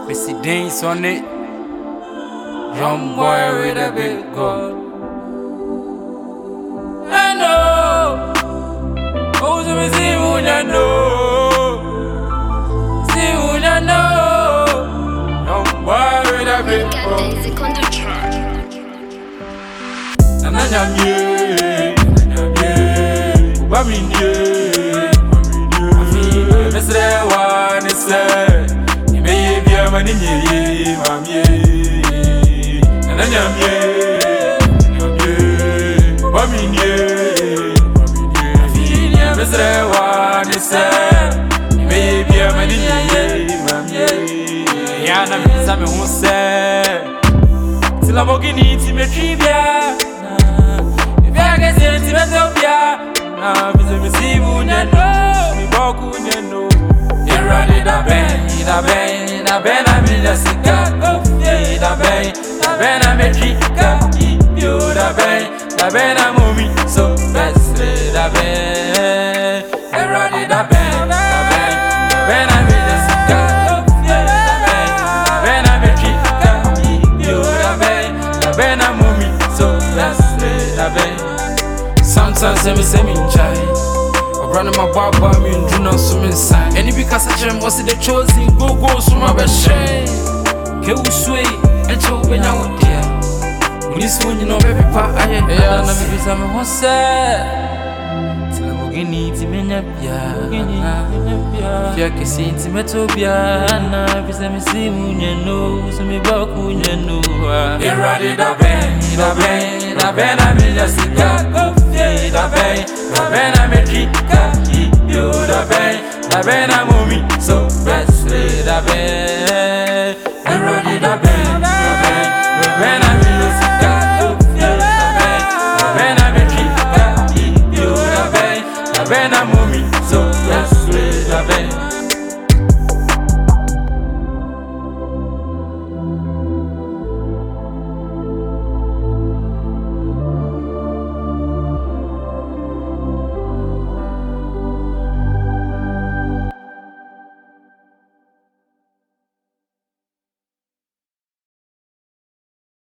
Missy dance on it. Young boy with a big gun. I know. Who's me see who ya know? See who ya know? Young boy with a big gun. Nananyamye, ubamindye. Mesre wa nese, nimeye bia maninye mamye. Nananyamye, ubamindye. Mesre wa nese, nimeye bia maninye mamye. Yana misa me hunse, tila mogini timetribia. Na bize misimu nyano, miboku nyano. Irani da ben na milya sika. Da ben na mejika. Yo da ben na mumi. So best da ben. Irani da ben na milya sika. Da ben na mejika. Yo da ben na mumi. So best da ben. Sometimes I miss me chai. I'm running my barber, me and do not swim inside. And because I jam was the chosen, go from my best shame. Kill sway, and choke when I want there. When you swing, you know, baby, pa, I am not because I'm a horse. Till I'm going to me, if you can see Timetobia, because I'm a seamoon, you know, so me back when you know. You're ready, da ben, I'm in the cigar. Da ben na mejika, yo da ben na mumi, so best da ben, everybody da ben.